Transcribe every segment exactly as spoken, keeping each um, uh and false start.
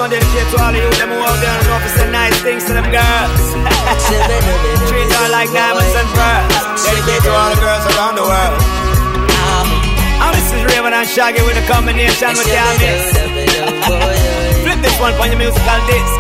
one dedicated to all of you, them who out there and know to say nice things to them girls. Treat her like diamonds and pearls. Dedicated to all the girls around the world. And this is Raven and Shaggy with a combination with your miss. Flip this one for your musical disc.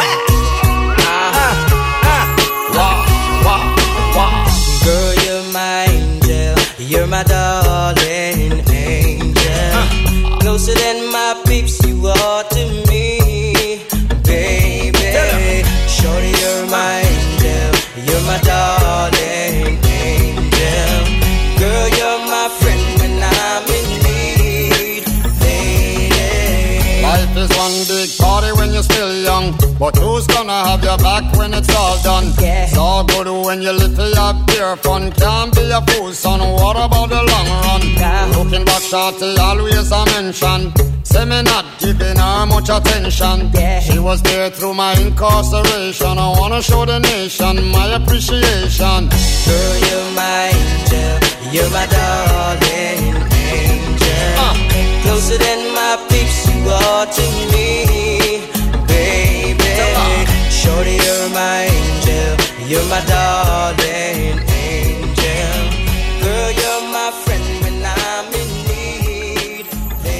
Girl, you're my angel, you're my darling angel. Closer than my peeps, you are to me, baby. Shorty, you're my angel, you're my darling angel. Girl, you're my friend when I'm in need, baby. Life is one big party when you're still young, but who's gonna have your back when it's all done? Yeah. It's all good when you little have pure fun. Can't be a fool, son, what about the long run? Yeah. Looking back, shorty, always a mention. Say me not giving her much attention. Yeah. She was there through my incarceration. I wanna show the nation my appreciation. Girl, you're my angel, you're my darling angel. uh. Closer than my peeps, you are to me, baby. Shorty, you're my angel, you're my darling angel. Girl, you're my friend when I'm in need,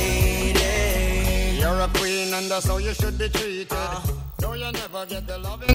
lady. You're a queen and that's how you should be treated. uh. Though you never get the loving.